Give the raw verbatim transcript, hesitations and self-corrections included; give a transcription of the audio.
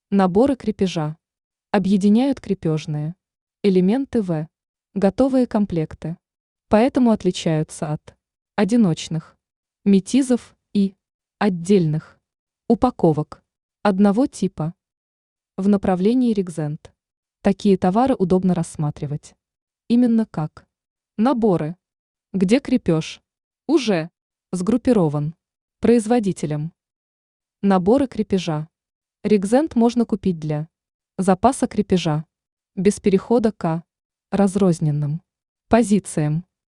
Наборы крепежа. Объединяют крепежные элементы в готовые комплекты. Поэтому отличаются от одиночных, метизов и отдельных упаковок одного типа. В направлении Регзент такие товары удобно рассматривать именно как наборы, где крепеж уже сгруппирован производителем. Наборы крепежа. Регзент можно купить для запаса крепежа без перехода к разрозненным позициям.